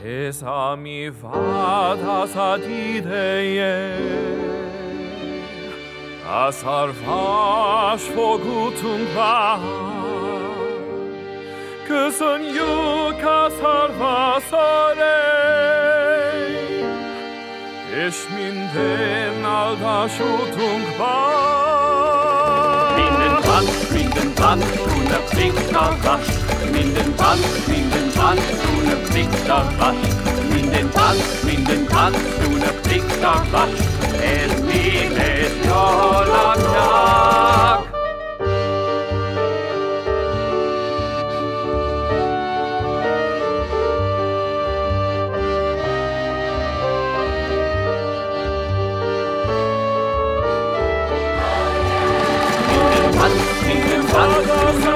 Sesami vadas ad idee, asarvash fogutum va, Köszön jók asarvasare, és minden áldásutunkban. Minden tand, unab Victor Rasch. Minden tand, unab Victor Rasch. Minden tand, unab Victor Rasch. Es bietet Jolagnak. Minden tand,